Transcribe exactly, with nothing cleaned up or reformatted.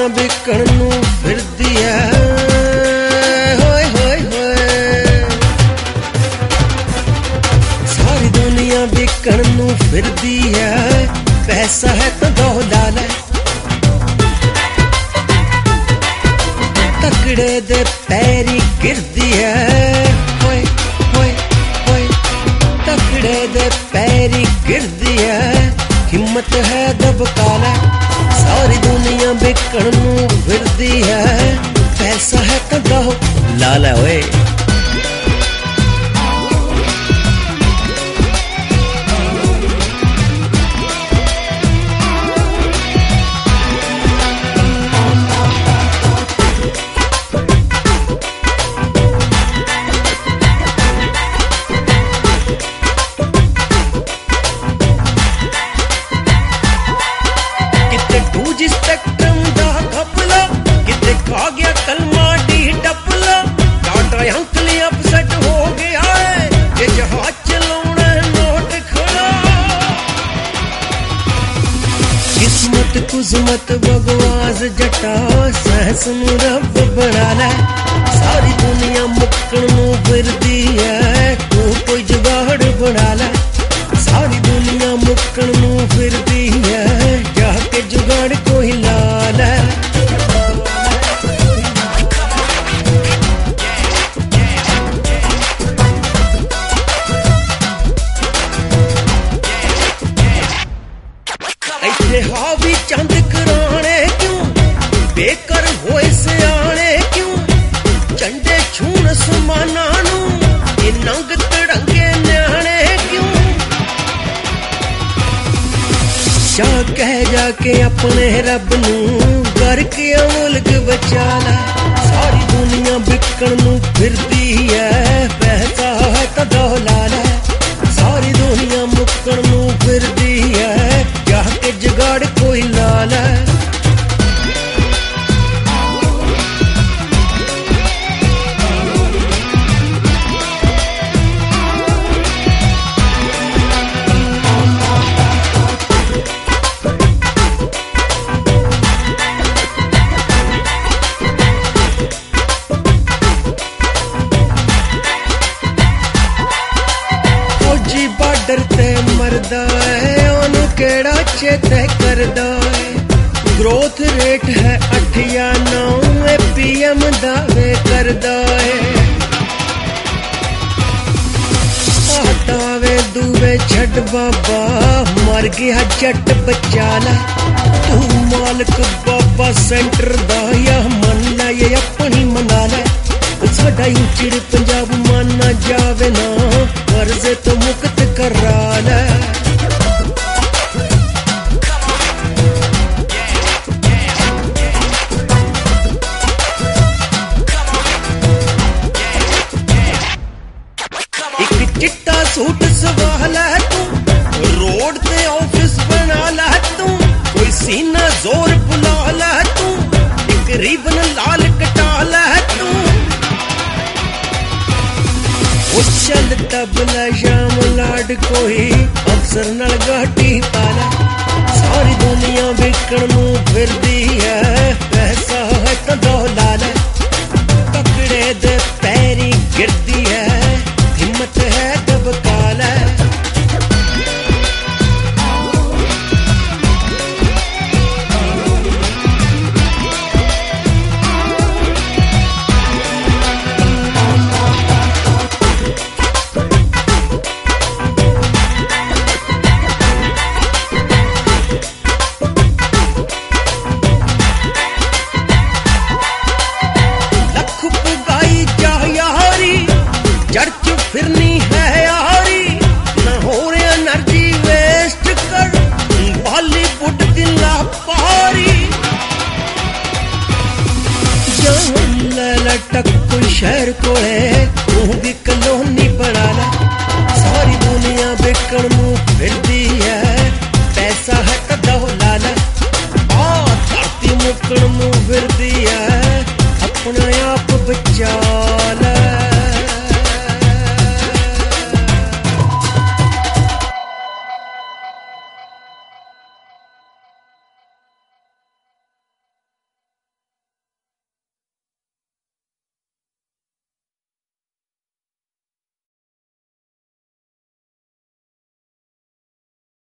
दुनिया बिकण नू फिरदी है, होए होए होए। सारी दुनिया बिकण नू फिरदी है, पैसा है तो दो लाल है। तकड़े दे पैरी गिरदी है, होए होए होए। तकड़े दे पैरी गिरदी है, हिम्मत है दबकाला। सारी दुनिया बिकण नू फिरदी है, पैसा है तो दो लाल है ओए। कुसमत बगवास जटा सहस नू रब बना लै। सारी दुनिया मुक्कण नू फिरदी है, तू कोई जुगाड़ बना लै। सारी दुनिया मुक्कण नू फिरदी है, जाके जुगाड़ कोई ला लै। हावी चंद कराने क्यों, बेकर होए सियाने क्यों। झंडे छून समाना नू, ये नंग तड़ंगे न्याणे क्यों। जा कह जाके अपने रब नू, करके मुल्क बचा लै। सारी दुनिया बिकण नू फिरदी है, पैसा है तो दो लाल है। सारी दुनिया मुक्कण नू फिरदी है, जाके जुगाड़ कोई लाल है। फौजी बार्डर ते मरदा है, ओनू केड़ा चेते करदा है। ग्रोथ रेट है अठ या नौ, पी एम दावे करदा है। दावे दुवे छड़ बाबा, मर गया जट बचा लै। तू मालिक बाबा सेंटर दा, या मन लै ये अपनी मना लै। साडा उचड़ पंजाब माना जावे ना, कर्जे तो मुक्त करा लै। चिट्टा सूट सवा लै तू, रोड ते ऑफिस बना लै तू। कोई सीना जोर बुला लै तू, एक रिबन लाल कटा लै तू। चल तबला शाम लाड कोई अफसर नाल गाटी पाला। सारी दुनिया बिकण नू फिरदी है, पैसा है तो दो लाल है। तकड़े दे पैरी गिरदी है, हिम्मत है दबकाला। फिरनी है यारी, न हो रे एनर्जी वेस्ट कर, बॉलीवुड दिला पारी। जान ले लटक कोई शहर कोले, तू भी कलोनी बना लै। सारी दुनिया बिकण नू फिरदी है, पैसा है तो दो लाल है। आ धरती मुकण नू फिरदी है, अपना